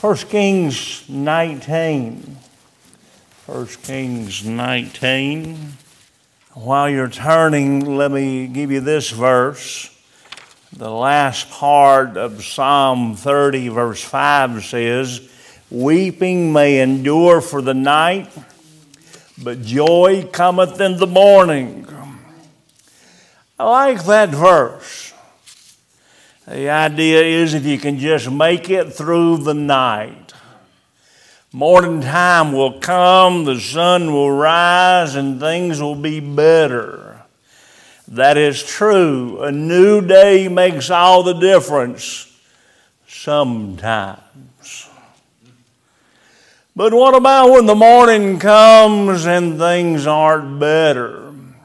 1 Kings 19. 1 Kings 19. While you're turning, let me give you this verse. The last part of Psalm 30, verse 5 says, "Weeping may endure for the night, but joy cometh in the morning." I like that verse. The idea is if you can just make it through the night, morning time will come, the sun will rise, and things will be better. That is true. A new day makes all the difference sometimes. But what about when the morning comes and things aren't better?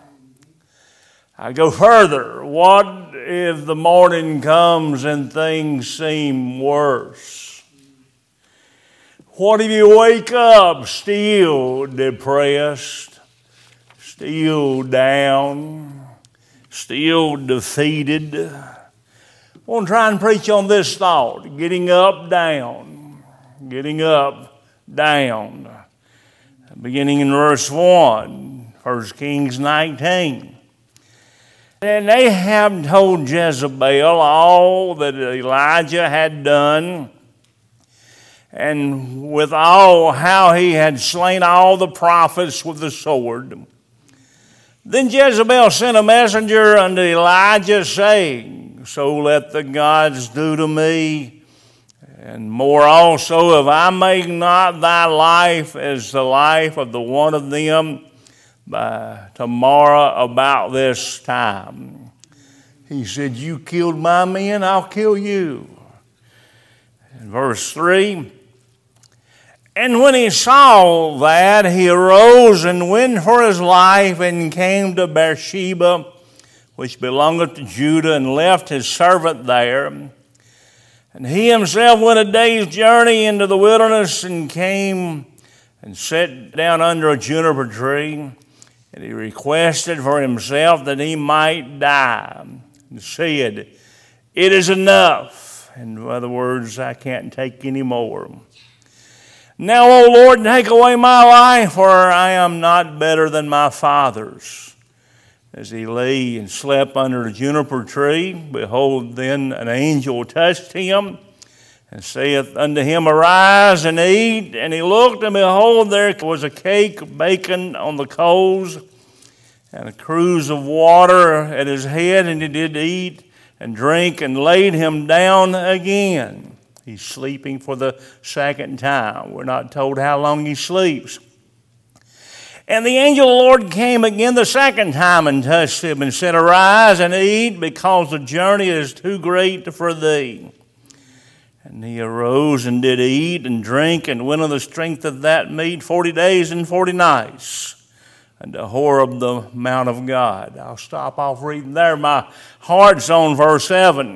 I go further. What if the morning comes and things seem worse? What if you wake up still depressed, still down, still defeated? I want to try and preach on this thought, getting up, down, getting up, down. Beginning in verse 1, 1 Kings 19. And Ahab told Jezebel all that Elijah had done, and with all how he had slain all the prophets with the sword. Then Jezebel sent a messenger unto Elijah, saying, "So let the gods do to me, and more also, if I make not thy life as the life of the one of them by tomorrow about this time." He said, "You killed my men, I'll kill you." In verse 3, "And when he saw that, he arose and went for his life and came to Beersheba, which belongeth to Judah, and left his servant there. And he himself went a day's journey into the wilderness and came and sat down under a juniper tree. And he requested for himself that he might die, and said, 'It is enough.' In other words, I can't take any more. Now, O Lord, take away my life, for I am not better than my fathers." As he lay and slept under a juniper tree, behold, then an angel touched him, and saith unto him, "Arise and eat." And he looked, and behold, there was a cake baken on the coals, and a cruse of water at his head, and he did eat and drink, and laid him down again. He's sleeping for the second time. We're not told how long he sleeps. And the angel of the Lord came again the second time and touched him, and said, "Arise and eat, because the journey is too great for thee." And he arose and did eat and drink, and went on the strength of that meat 40 days and 40 nights, unto Horeb, the mount of God. I'll stop off reading there. My heart's on verse 7.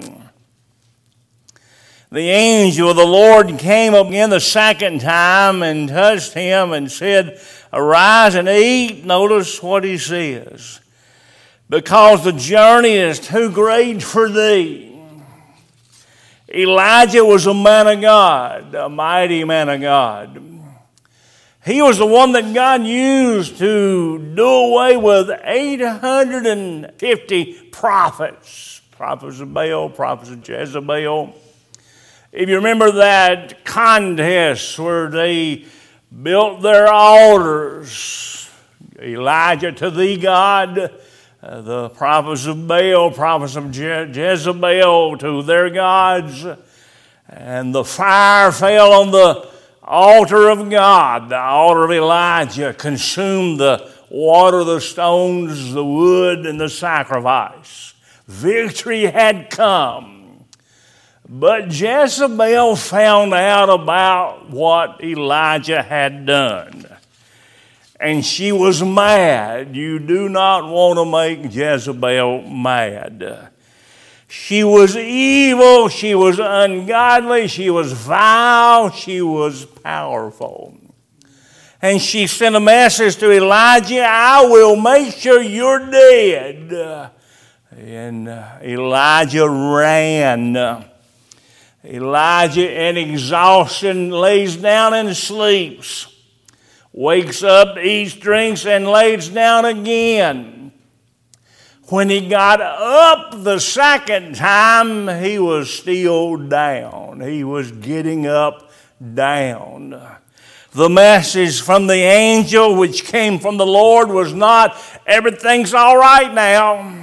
The angel of the Lord came again the second time and touched him and said, "Arise and eat." Notice what he says. "Because the journey is too great for thee." Elijah was a man of God, a mighty man of God. He was the one that God used to do away with 850 prophets. Prophets of Baal, prophets of Jezebel. If you remember that contest where they built their altars, Elijah to thee, God, the prophets of Baal, prophets of Jezebel to their gods, and the fire fell on the altar of God, the altar of Elijah, consumed the water, the stones, the wood, and the sacrifice. Victory had come. But Jezebel found out about what Elijah had done. And she was mad. You do not want to make Jezebel mad. She was evil, she was ungodly, she was vile, she was powerful. And she sent a message to Elijah, "I will make sure you're dead." And Elijah ran. Elijah, in exhaustion, lays down and sleeps. Wakes up, eats, drinks, and lays down again. When he got up the second time, he was still down. He was getting up down. The message from the angel which came from the Lord was not, everything's all right now.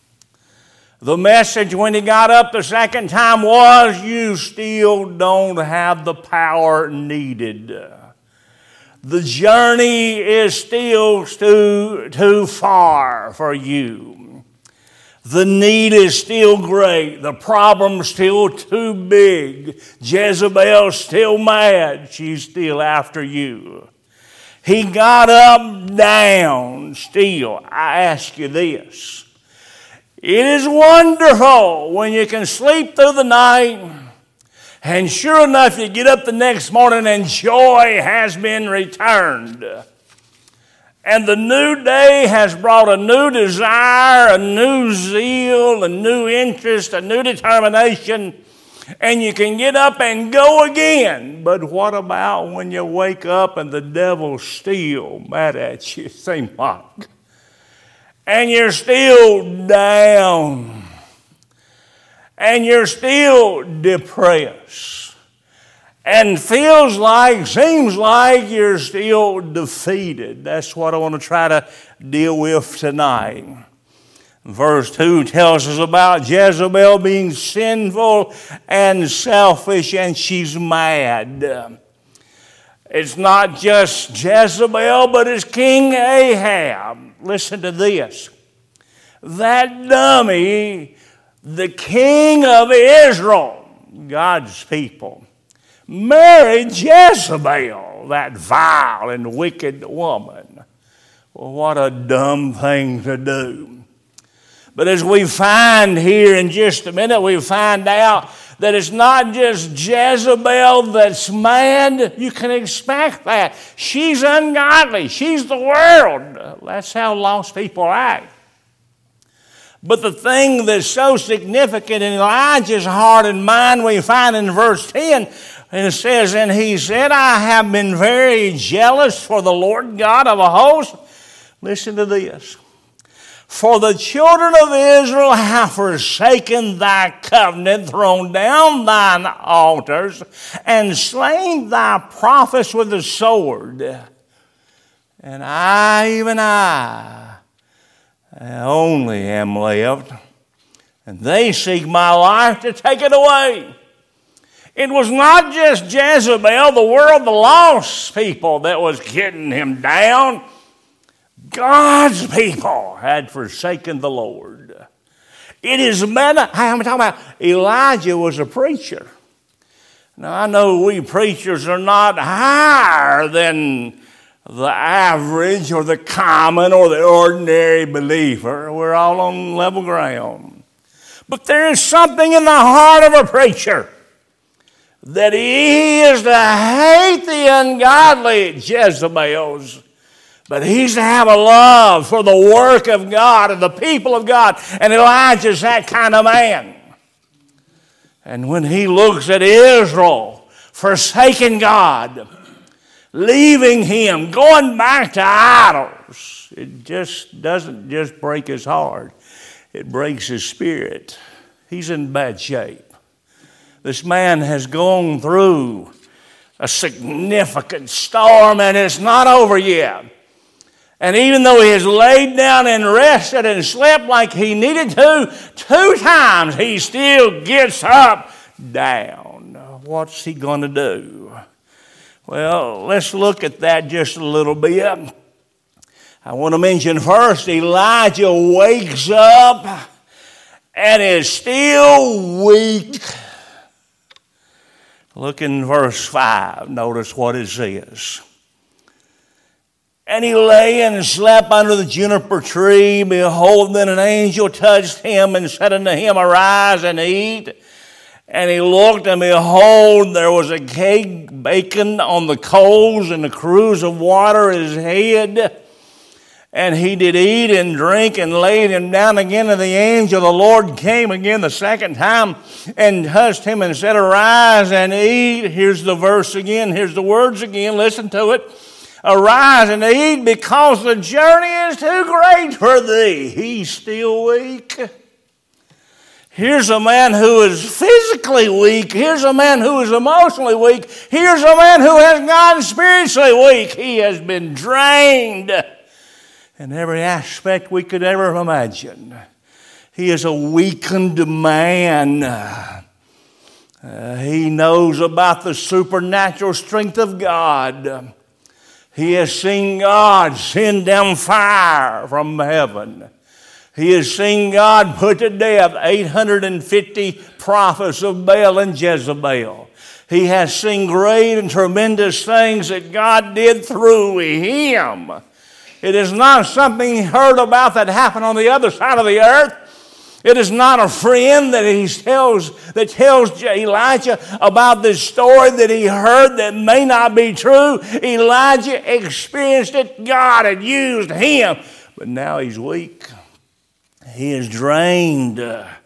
The message when he got up the second time was, you still don't have the power needed. The journey is still too far for you. The need is still great. The problem's still too big. Jezebel's still mad. She's still after you. He got up, down, still. I ask you this. It is wonderful when you can sleep through the night, and sure enough, you get up the next morning and joy has been returned. And the new day has brought a new desire, a new zeal, a new interest, a new determination, and you can get up and go again. But what about when you wake up and the devil's still mad at you, seems like? And you're still down. And you're still depressed. And seems like you're still defeated. That's what I want to try to deal with tonight. Verse 2 tells us about Jezebel being sinful and selfish, and she's mad. It's not just Jezebel, but it's King Ahab. Listen to this. That dummy, the king of Israel, God's people, married Jezebel, that vile and wicked woman. Well, what a dumb thing to do. But as we find here in just a minute, we find out that it's not just Jezebel that's mad. You can expect that. She's ungodly. She's the world. That's how lost people act. But the thing that's so significant in Elijah's heart and mind, we find in verse 10, and it says, and he said, I have been very jealous for the Lord God of a host. Listen to this. For the children of Israel have forsaken thy covenant, thrown down thine altars, and slain thy prophets with the sword. And even I only am left, and they seek my life to take it away. It was not just Jezebel, the world, the lost people that was getting him down. God's people had forsaken the Lord. It is better. I'm talking about Elijah was a preacher. Now, I know we preachers are not higher than the average or the common or the ordinary believer. We're all on level ground. But there is something in the heart of a preacher that he is to hate the ungodly Jezebels, but he's to have a love for the work of God and the people of God. And Elijah's that kind of man. And when he looks at Israel, forsaking God, leaving him, going back to idols, it just doesn't just break his heart. It breaks his spirit. He's in bad shape. This man has gone through a significant storm, and it's not over yet. And even though he has laid down and rested and slept like he needed to, 2 times he still gets up down. What's he going to do? Well, let's look at that just a little bit. I want to mention first, Elijah wakes up and is still weak. Look in verse 5. Notice what it says. And he lay and slept under the juniper tree. Behold, then an angel touched him and said unto him, Arise and eat. And he looked, and behold, there was a cake baking on the coals, and a cruse of water at his head. And he did eat and drink and laid him down again. And the angel of the Lord came again the second time and touched him and said, Arise and eat. Here's the verse again. Here's the words again. Listen to it. Arise and eat, because the journey is too great for thee. He's still weak. Here's a man who is physically weak. Here's a man who is emotionally weak. Here's a man who has gotten spiritually weak. He has been drained in every aspect we could ever imagine. He is a weakened man. He knows about the supernatural strength of God. He has seen God send down fire from heaven. He has seen God put to death 850 prophets of Baal and Jezebel. He has seen great and tremendous things that God did through him. It is not something he heard about that happened on the other side of the earth. It is not a friend that tells Elijah about this story that he heard that may not be true. Elijah experienced it. God had used him. But now he's weak. He is drained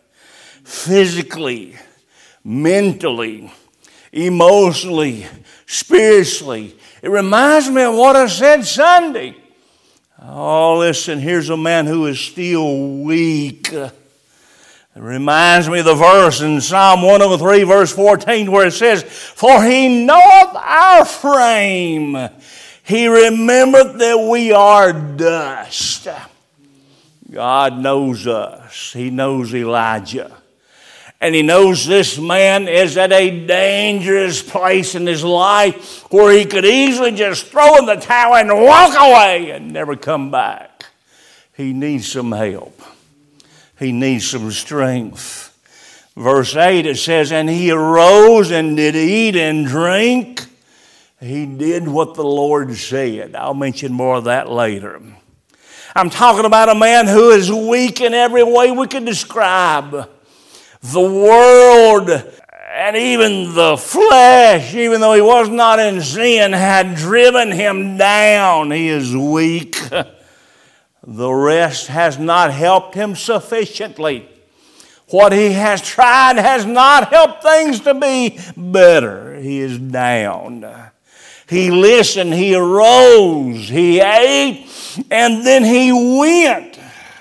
physically, mentally, emotionally, spiritually. It reminds me of what I said Sunday. Oh, listen, here's a man who is still weak. It reminds me of the verse in Psalm 103, verse 14, where it says, For he knoweth our frame. He remembereth that we are dust. God knows us. He knows Elijah. And he knows this man is at a dangerous place in his life where he could easily just throw in the towel and walk away and never come back. He needs some help. He needs some strength. Verse 8, it says, And he arose and did eat and drink. He did what the Lord said. I'll mention more of that later. I'm talking about a man who is weak in every way we can describe. The world and even the flesh, even though he was not in sin, had driven him down. He is weak. The rest has not helped him sufficiently. What he has tried has not helped things to be better. He is down. He listened, he arose, he ate, and then he went.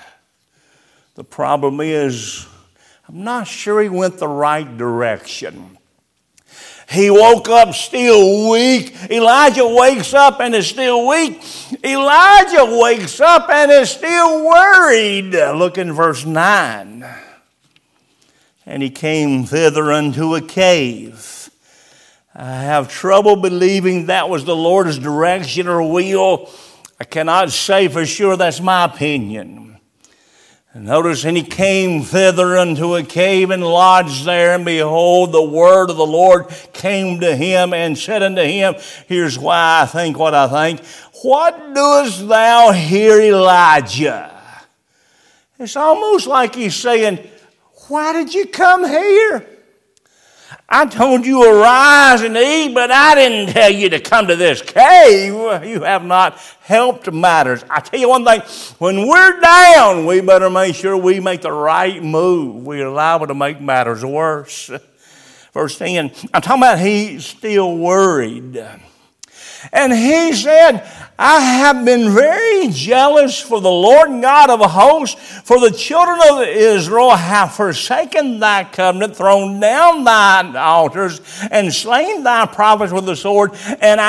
The problem is, I'm not sure he went the right direction. He woke up still weak. Elijah wakes up and is still weak. Elijah wakes up and is still worried. Look in verse 9. And he came thither unto a cave. I have trouble believing that was the Lord's direction or will. I cannot say for sure, that's my opinion. And notice, and he came thither unto a cave and lodged there, and behold, the word of the Lord came to him and said unto him, here's why I think what I think. What doest thou here, Elijah? It's almost like he's saying, why did you come here? I told you arise and eat, but I didn't tell you to come to this cave. You have not helped matters. I tell you one thing, when we're down, we better make sure we make the right move. We are liable to make matters worse. Verse 10, I'm talking about he's still worried. And he said, I have been very jealous for the Lord God of hosts, for the children of Israel have forsaken thy covenant, thrown down thine altars, and slain thy prophets with the sword. And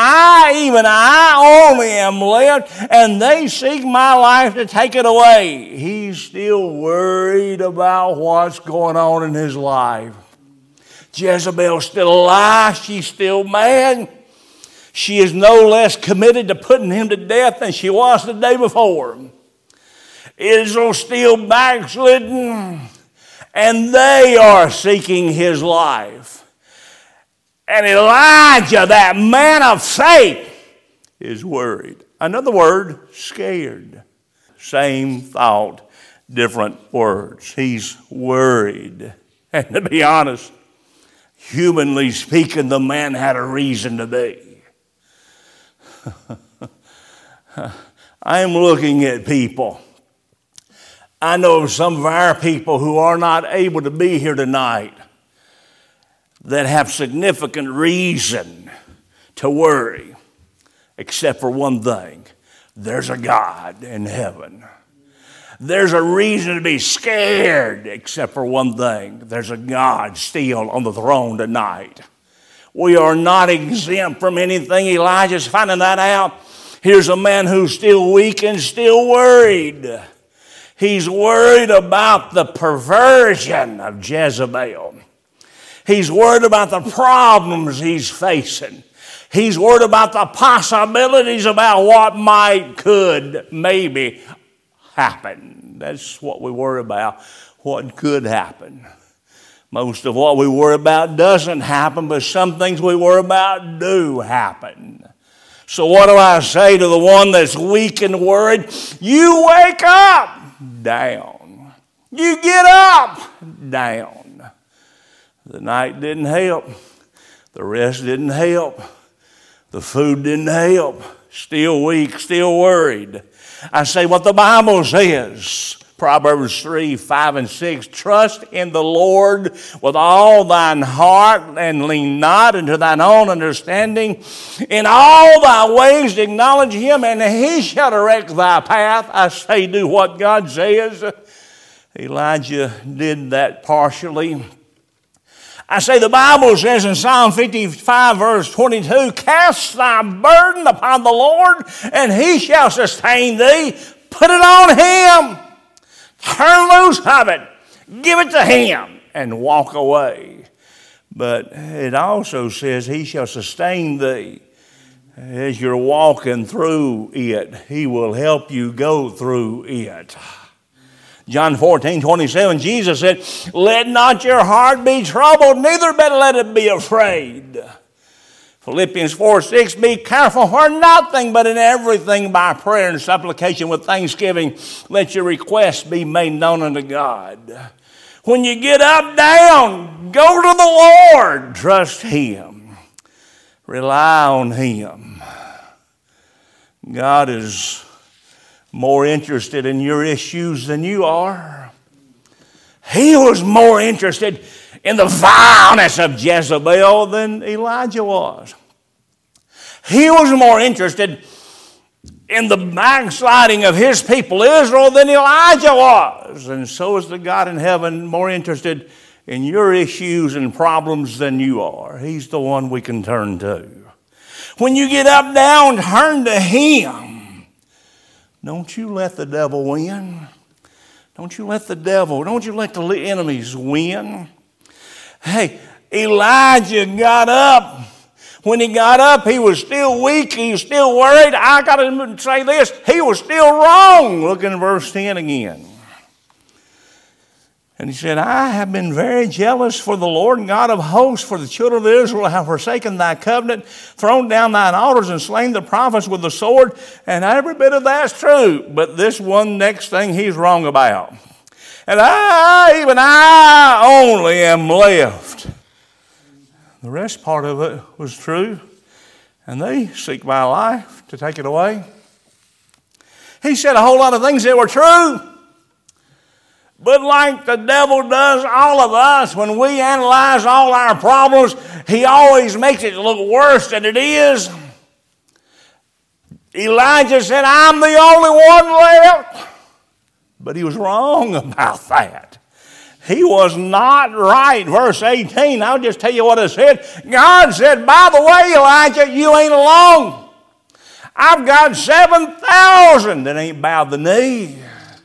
I only am left, and they seek my life to take it away. He's still worried about what's going on in his life. Jezebel's still alive. She's still mad. She is no less committed to putting him to death than she was the day before. Israel's still backslidden, and they are seeking his life. And Elijah, that man of faith, is worried. Another word, scared. Same thought, different words. He's worried. And to be honest, humanly speaking, the man had a reason to be. I am looking at people. I know of some of our people who are not able to be here tonight that have significant reason to worry, except for one thing. There's a God in heaven. There's a reason to be scared, except for one thing. There's a God still on the throne tonight. We are not exempt from anything. Elijah's finding that out. Here's a man who's still weak and still worried. He's worried about the perversion of Jezebel. He's worried about the problems he's facing. He's worried about the possibilities about what might, could, maybe happen. That's what we worry about, what could happen. Most of what we worry about doesn't happen, but some things we worry about do happen. So what do I say to the one that's weak and worried? You wake up, down. You get up, down. The night didn't help. The rest didn't help. The food didn't help. Still weak, still worried. I say what the Bible says. Proverbs 3, 5, and 6. Trust in the Lord with all thine heart, and lean not into thine own understanding. In all thy ways acknowledge him, and he shall direct thy path. I say, do what God says. Elijah did that partially. I say the Bible says in Psalm 55, verse 22, cast thy burden upon the Lord, and he shall sustain thee. Put it on him. Turn loose of it. Give it to him and walk away. But it also says he shall sustain thee. As you're walking through it, he will help you go through it. John 14:27, Jesus said, let not your heart be troubled, neither let it be afraid. Philippians 4:6, be careful for nothing, but in everything by prayer and supplication with thanksgiving, let your requests be made known unto God. When you get up, down, go to the Lord. Trust him. Rely on him. God is more interested in your issues than you are. He was more interested in the vileness of Jezebel than Elijah was. He was more interested in the backsliding of his people Israel than Elijah was. And so is the God in heaven more interested in your issues and problems than you are. He's the one we can turn to. When you get up, down, turn to him. Don't you let the devil win. Don't you let the enemies win. Hey, Elijah got up. When he got up, he was still weak. He was still worried. I got to say this. He was still wrong. Look in verse 10 again. And he said, I have been very jealous for the Lord God of hosts, for the children of Israel have forsaken thy covenant, thrown down thine altars, and slain the prophets with the sword. And every bit of that's true. But this one next thing he's wrong about. And even I only am left. The rest part of it was true. And they seek my life to take it away. He said a whole lot of things that were true. But like the devil does all of us, when we analyze all our problems, he always makes it look worse than it is. Elijah said, I'm the only one left. But he was wrong about that. He was not right. Verse 18, I'll just tell you what it said. God said, by the way, Elijah, you ain't alone. I've got 7,000 that ain't bowed the knee.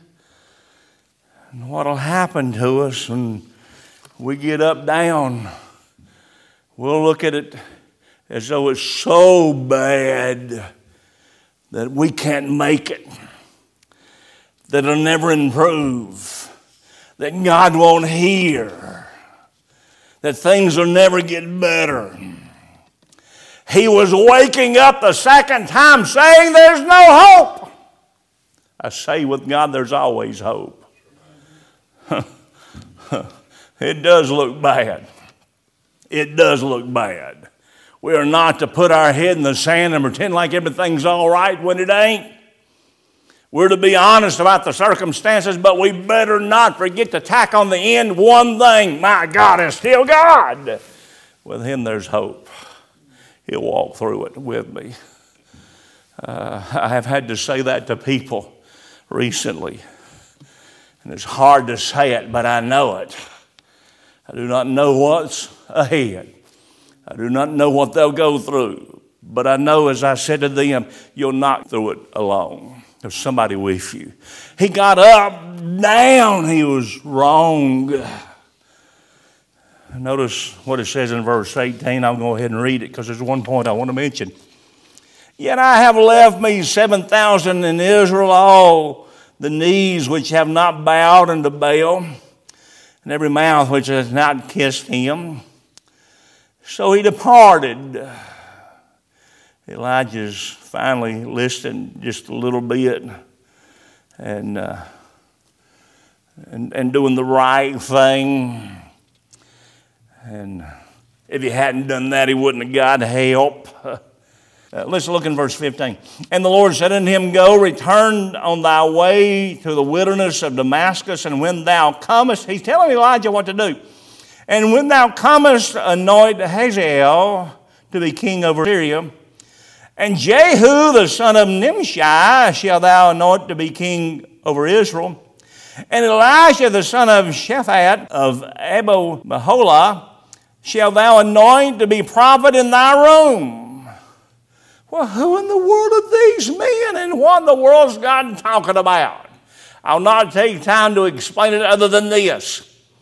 And what'll happen to us when we get up, down, we'll look at it as though it's so bad that we can't make it, that it'll never improve, that God won't hear, that things will never get better. He was waking up the second time saying there's no hope. I say with God there's always hope. It does look bad. It does look bad. We are not to put our head in the sand and pretend like everything's all right when it ain't. We're to be honest about the circumstances, but we better not forget to tack on the end one thing. My God is still God. With Him there's hope. He'll walk through it with me. I have had to say that to people recently. And it's hard to say it, but I know it. I do not know what's ahead. I do not know what they'll go through. But I know, as I said to them, you'll not through it alone. There's somebody with you. He got up, down. He was wrong. Notice what it says in verse 18. I'll go ahead and read it because there's one point I want to mention. Yet I have left me 7,000 in Israel, all the knees which have not bowed unto Baal, and every mouth which has not kissed him. So he departed. Elijah's finally listened just a little bit and doing the right thing. And if he hadn't done that, he wouldn't have got help. Let's look in verse 15. And the Lord said unto him, Go, return on thy way to the wilderness of Damascus, and when thou comest, he's telling Elijah what to do. And when thou comest, anoint Hazael to be king over Syria. And Jehu, the son of Nimshi, shalt thou anoint to be king over Israel. And Elisha, the son of Shaphat of Abel-Meholah, shalt thou anoint to be prophet in thy room. Well, who in the world are these men, and what in the world is God talking about? I'll not take time to explain it other than this.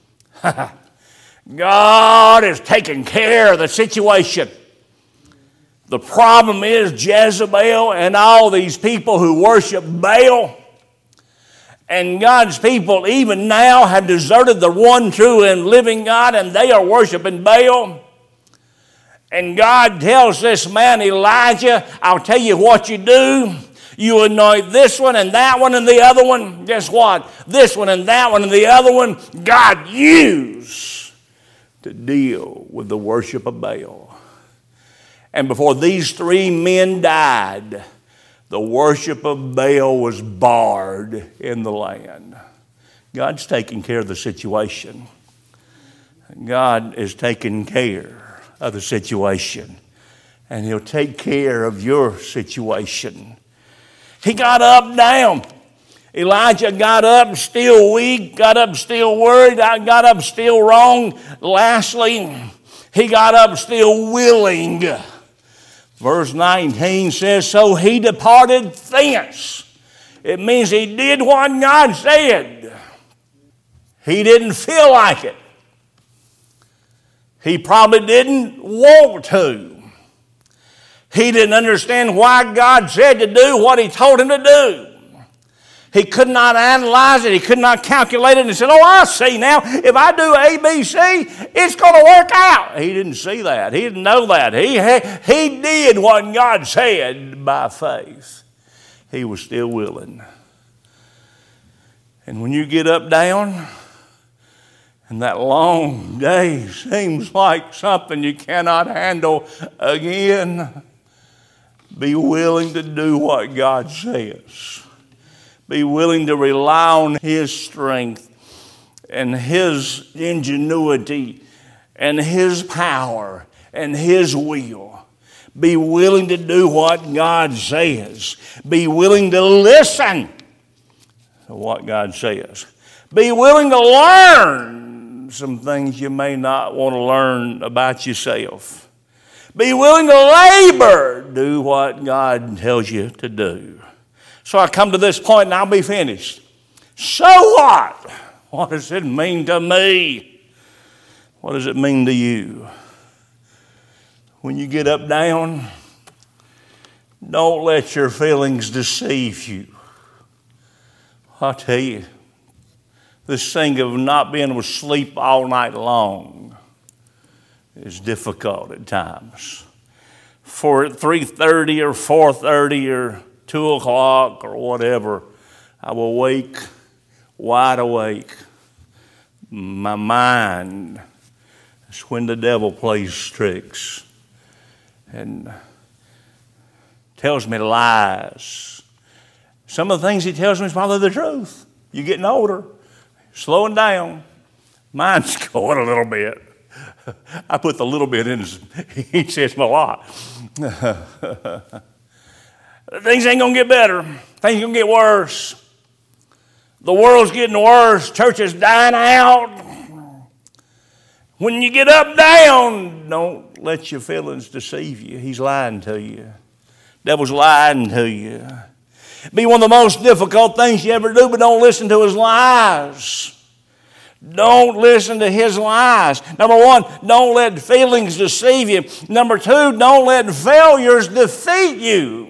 God is taking care of the situation. The problem is Jezebel and all these people who worship Baal. And God's people even now have deserted the one true and living God, and they are worshiping Baal. And God tells this man, Elijah, I'll tell you what you do. You anoint this one and that one and the other one. Guess what? This one and that one and the other one, God used to deal with the worship of Baal. And before these three men died, the worship of Baal was barred in the land. God's taking care of the situation. God is taking care of the situation. And He'll take care of your situation. He got up down. Elijah got up still weak, got up still worried, got up still wrong. Lastly, he got up still willing. Verse 19 says, So he departed thence. It means he did what God said. He didn't feel like it. He probably didn't want to. He didn't understand why God said to do what He told him to do. He could not analyze it. He could not calculate it. And he said, I see now. If I do A, B, C, it's going to work out. He didn't see that. He didn't know that. He did what God said by faith. He was still willing. And when you get up, down, and that long day seems like something you cannot handle again, be willing to do what God says. Be willing to rely on His strength and His ingenuity and His power and His will. Be willing to do what God says. Be willing to listen to what God says. Be willing to learn some things you may not want to learn about yourself. Be willing to labor. Do what God tells you to do. So I come to this point and I'll be finished. So what? What does it mean to me? What does it mean to you? When you get up, down, don't let your feelings deceive you. I'll tell you, this thing of not being able to sleep all night long is difficult at times. For at 3:30 or 4:30 or 2 o'clock or whatever, I will wake wide awake. My mind is when the devil plays tricks and tells me lies Some of the things he tells me is probably the truth. You're getting older, slowing down. Mine's going a little bit. I put the little bit in. He says a lot. Things ain't going to get better. Things going to get worse. The world's getting worse. Church is dying out. When you get up, down, don't let your feelings deceive you. He's lying to you. Devil's lying to you. Be one of the most difficult things you ever do, but don't listen to his lies. Don't listen to his lies. Number one, don't let feelings deceive you. Number two, don't let failures defeat you.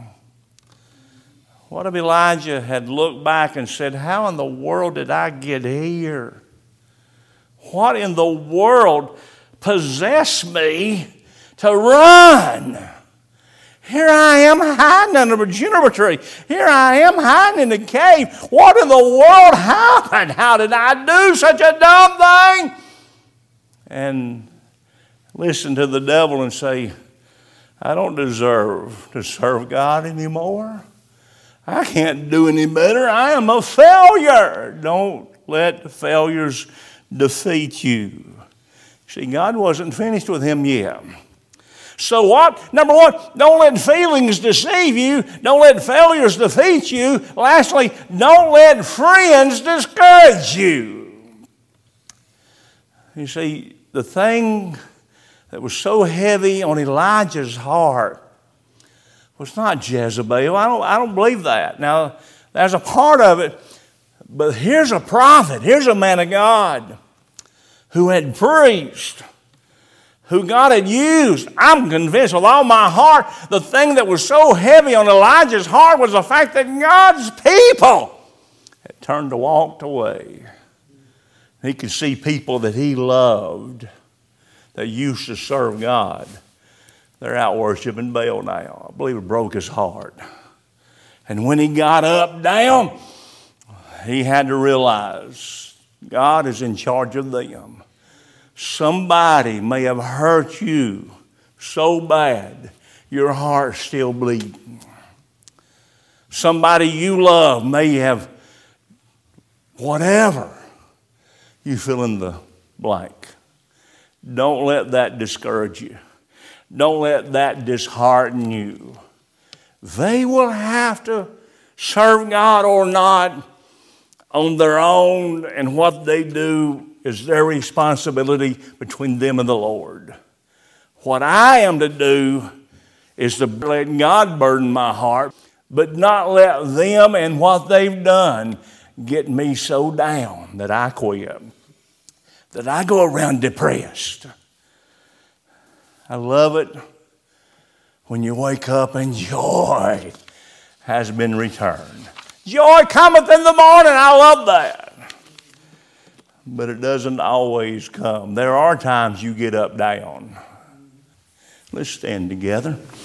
What if Elijah had looked back and said, how in the world did I get here? What in the world possessed me to run? Here I am hiding under a juniper tree. Here I am hiding in the cave. What in the world happened? How did I do such a dumb thing? And listen to the devil and say, I don't deserve to serve God anymore. I can't do any better. I am a failure. Don't let the failures defeat you. See, God wasn't finished with him yet. So what? Number one, don't let feelings deceive you. Don't let failures defeat you. Lastly, don't let friends discourage you. You see, the thing that was so heavy on Elijah's heart was not Jezebel. I don't believe that. Now, there's a part of it, but here's a prophet. Here's a man of God who had preached, who God had used. I'm convinced with all my heart, the thing that was so heavy on Elijah's heart was the fact that God's people had turned and walked away. He could see people that he loved that used to serve God. They're out worshiping Baal now. I believe it broke his heart. And when he got up, down, he had to realize God is in charge of them. Somebody may have hurt you so bad, your heart's still bleeding. Somebody you love may have whatever. You fill in the blank. Don't let that discourage you. Don't let that dishearten you. They will have to serve God or not on their own, and what they do is their responsibility between them and the Lord. What I am to do is to let God burden my heart, but not let them and what they've done get me so down that I quit, that I go around depressed. I love it when you wake up and joy has been returned. Joy cometh in the morning. I love that. But it doesn't always come. There are times you get up down. Let's stand together.